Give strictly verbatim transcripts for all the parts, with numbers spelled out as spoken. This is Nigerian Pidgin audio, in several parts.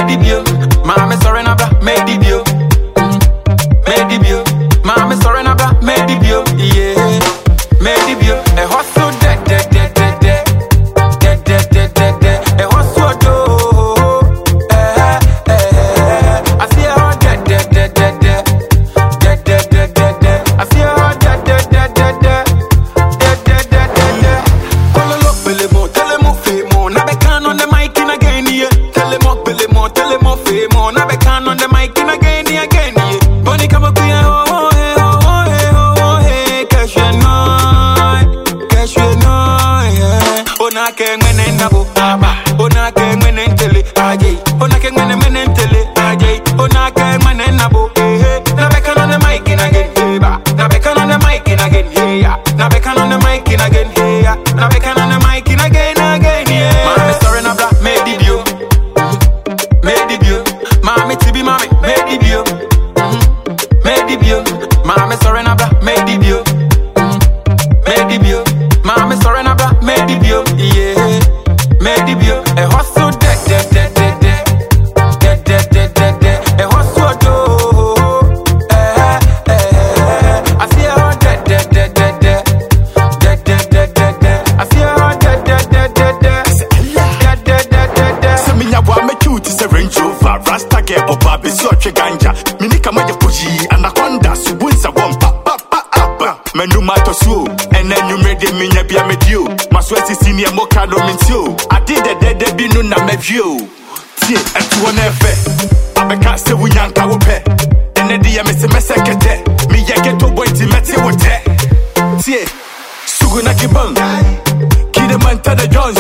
made it bio. Mama sorry na bra, made it bio. Made it bio. Mama sorry na bra, made it bio. Yeah, made it bio. A hustle dead, dead, dead, dead, dead, dead, dead, dead, dead, dead. A hustle do. Eh, eh. I see her dead, dead, dead, dead, dead, dead, dead, dead, dead, dead. I see her dead, dead, dead, dead, dead, dead, dead, dead, dead, dead. Kololo belemo, telemo femo. Na be can on the mic in again, yeah. Telemo belemo, telemo femo. Na be can on the mic in again, again, yeah. Bonnie come up here, oh, oh, hey, oh, oh, hey, oh, oh, hey. Cash you know, cash you know, yeah. Oh, na ke ngene nabo, aba. Oh, na ke ngene ntele, ajay. Oh, na ke ngene ngene ntele, ajay. Oh, na ke ngene nabo, eh, eh. Na be can on the mic in again, hey, ba. Na be can on the mic in again, hey, yeah. Na be can on the mic in again, hey, yeah. Na be can on the mic in again, again, yeah. Mama sorry na bra, made it bio. Made it bio. Mama tibi mama, made it bio. Made it bio. Mama sorry na bra, made it bio. Made it bio. Mama sorry na bra, made it bio. Yeah, made it bio. A hustle dead, dead, dead, dead, dead, dead, dead, dead, dead, dead. A hustle do. Eh, eh. I see her dead, dead, dead, dead, dead, dead, dead, dead, dead, dead. I see her dead, dead, dead, dead, dead, dead, dead, dead, dead, dead. Say me ya wa me cute is a Range Rover, Rasta get oba be so che ganja. Me ni kama ya poji anaconda subunza wampa pa pa pa. Me no matter so, and then you made me nya bia me dio. My sweaty senior mo kado mentio. I did the dead dead be no na me view. Tie etu one efe. Abeka se wu nyanka wo pe. Ene de ya me se mesekete. Me ya get to boy ti meti wo te. Tie sugu na kibang. Kide man tada Jones.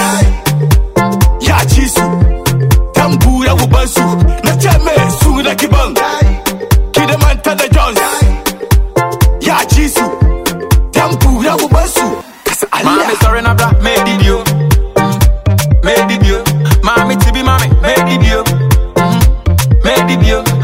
Ya chisu. Tambura wo bansu. Na chame sugu na kibang. Kide man tada Jones. Ya chisu. Tambura wo bansu. Mama sorry na bra, made it bio. Made it bio. Mama tibi mama, made it bio. Made it bio.